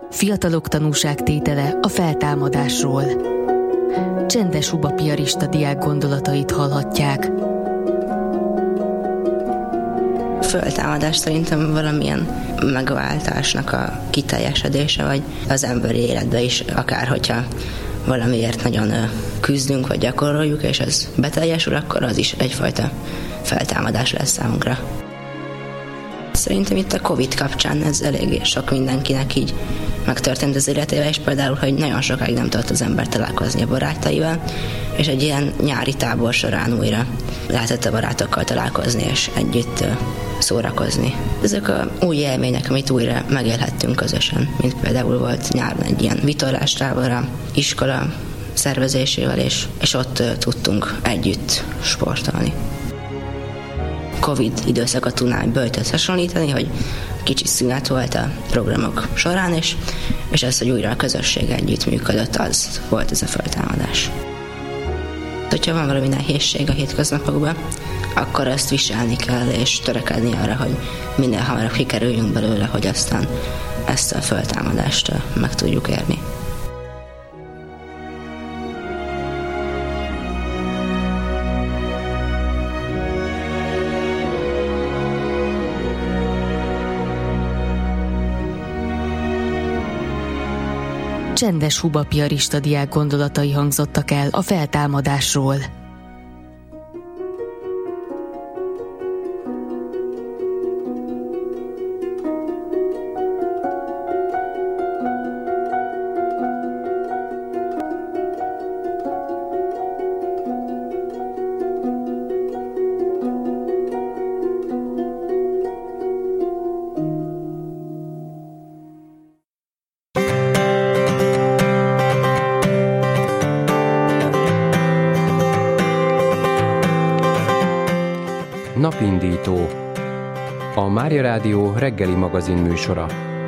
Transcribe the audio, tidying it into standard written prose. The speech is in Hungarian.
Fiatalok tanúságtétele a feltámadásról. Csendes Huba piarista diák gondolatait hallhatják. A föltámadás szerintem valamilyen megváltásnak a kiteljesedése, vagy az emberi életbe is, akár hogyha valamiért nagyon küzdünk, vagy gyakoroljuk, és ez beteljesül, akkor az is egyfajta feltámadás lesz számunkra. Szerintem itt a Covid kapcsán ez eléggé sok mindenkinek így megtörtént az életével, és például, hogy nagyon sokáig nem tudott az ember találkozni a barátaival, és egy ilyen nyári tábor során újra lehetett a barátokkal találkozni, és együtt szórakozni. Ezek a új élmények, amit újra megélhettünk közösen, mint például volt nyáron egy ilyen vitorlástábor a iskola szervezésével, és ott tudtunk együtt sportolni. Covid időszakot tudnám böjtöt hasonlítani, hogy kicsi szünet volt a programok során, és ez, hogy újra a közösség együtt működött, az volt ez a feltámadás. Hogyha van valami nehézség a hétköznapokban, akkor ezt viselni kell, és törekedni arra, hogy minél hamarabb kikerüljünk belőle, hogy aztán ezt a feltámadást meg tudjuk érni. Csendes Huba piarista diák gondolatai hangzottak el a feltámadásról. Napindító. A Mária Rádió reggeli magazin műsora.